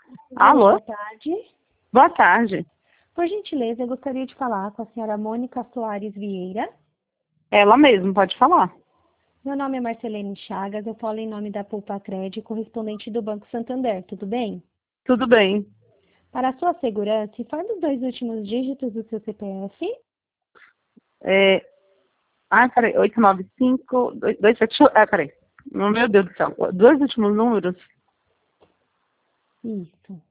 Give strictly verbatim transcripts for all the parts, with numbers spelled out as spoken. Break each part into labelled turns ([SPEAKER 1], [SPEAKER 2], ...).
[SPEAKER 1] Alô,
[SPEAKER 2] Alô?
[SPEAKER 1] boa tarde.
[SPEAKER 2] Boa tarde.
[SPEAKER 1] Por gentileza, eu gostaria de falar com a senhora Mônica Soares Vieira.
[SPEAKER 2] Ela mesmo, pode falar.
[SPEAKER 1] Meu nome é Marcelene Chagas, eu falo em nome da Poupa Cred, correspondente do Banco Santander, tudo bem?
[SPEAKER 2] Tudo bem.
[SPEAKER 1] Para a sua segurança, informe os dois últimos dígitos do seu C P F.
[SPEAKER 2] É... Ah, peraí, oito nove cinco, dois sete... Ah, peraí. Meu Deus do céu. Dois últimos números.
[SPEAKER 1] Isso.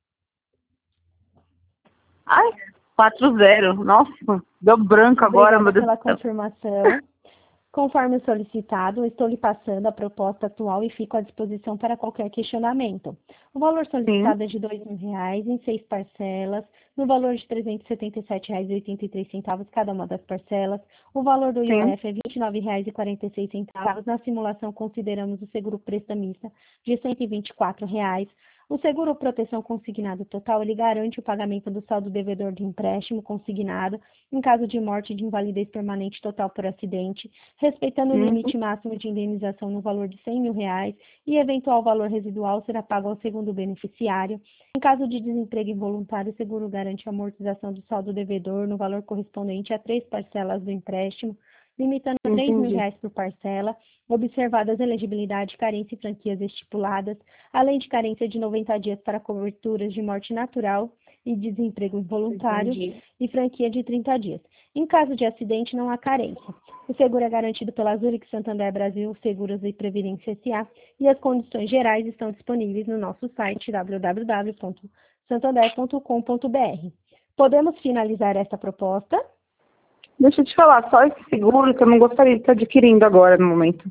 [SPEAKER 2] Ai, quatro zero. Nossa, deu branco agora, meu
[SPEAKER 1] Obrigada
[SPEAKER 2] Deus
[SPEAKER 1] pela
[SPEAKER 2] do céu.
[SPEAKER 1] confirmação. Conforme o solicitado, estou lhe passando a proposta atual e fico à disposição para qualquer questionamento. O valor
[SPEAKER 2] Sim,
[SPEAKER 1] solicitado é de dois mil reais em seis parcelas, no valor de trezentos e setenta e sete reais e oitenta e três centavos cada uma das parcelas. O valor do
[SPEAKER 2] sim.
[SPEAKER 1] I O F é vinte e nove reais e quarenta e seis centavos. Na simulação, consideramos o seguro prestamista de cento e vinte e quatro reais. O seguro proteção consignado total, ele garante o pagamento do saldo devedor do empréstimo consignado em caso de morte e de invalidez permanente total por acidente, respeitando o
[SPEAKER 2] Uhum.
[SPEAKER 1] limite máximo de indenização no valor de cem mil reais e eventual valor residual será pago ao segundo beneficiário. Em caso de desemprego involuntário, o seguro garante a amortização do saldo devedor no valor correspondente a três parcelas do empréstimo, limitando a três mil
[SPEAKER 2] Entendi.
[SPEAKER 1] reais por parcela, observadas elegibilidade, carência e franquias estipuladas, além de carência de noventa dias para coberturas de morte natural e desemprego involuntário
[SPEAKER 2] Entendi.
[SPEAKER 1] e franquia de trinta dias. Em caso de acidente, não há carência. O seguro é garantido pela Zurich Santander Brasil Seguros e Previdência S A e as condições gerais estão disponíveis no nosso site w w w ponto santander ponto com ponto b r. Podemos finalizar esta proposta?
[SPEAKER 2] Deixa eu te falar, só esse seguro que eu não gostaria de estar adquirindo agora no momento.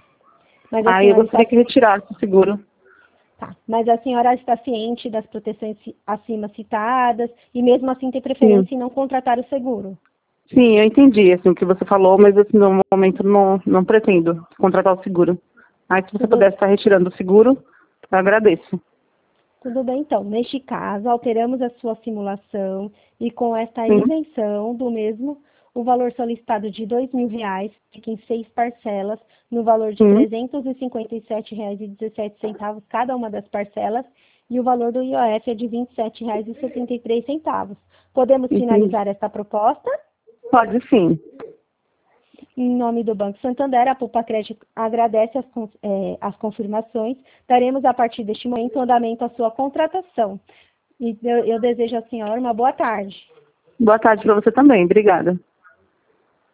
[SPEAKER 1] Mas a
[SPEAKER 2] Aí eu
[SPEAKER 1] senhora está,
[SPEAKER 2] gostaria que retirasse o seguro.
[SPEAKER 1] tá. Mas a senhora está ciente das proteções ci- acima citadas e mesmo assim tem
[SPEAKER 2] Sim.
[SPEAKER 1] preferência em não contratar o seguro?
[SPEAKER 2] Sim, eu entendi assim, o que você falou, mas assim, no momento não, não pretendo contratar o seguro. Aí se você
[SPEAKER 1] Tudo,
[SPEAKER 2] pudesse estar retirando o seguro, eu agradeço.
[SPEAKER 1] tudo bem, então. Neste caso, alteramos a sua simulação e com esta
[SPEAKER 2] Sim.
[SPEAKER 1] isenção do mesmo, o valor solicitado de dois mil reais fica em seis parcelas, no valor de
[SPEAKER 2] Sim.
[SPEAKER 1] trezentos e cinquenta e sete reais e dezessete centavos cada uma das parcelas, e o valor do I O F é de vinte e sete reais e setenta e três centavos. Podemos
[SPEAKER 2] Entendi.
[SPEAKER 1] finalizar esta proposta?
[SPEAKER 2] Pode sim.
[SPEAKER 1] Em nome do Banco Santander, a Poupa Cred agradece as, con- eh, as confirmações. Daremos, a partir deste momento, andamento à sua contratação. E eu, eu desejo à senhora uma boa tarde.
[SPEAKER 2] Boa tarde para você também. Obrigada.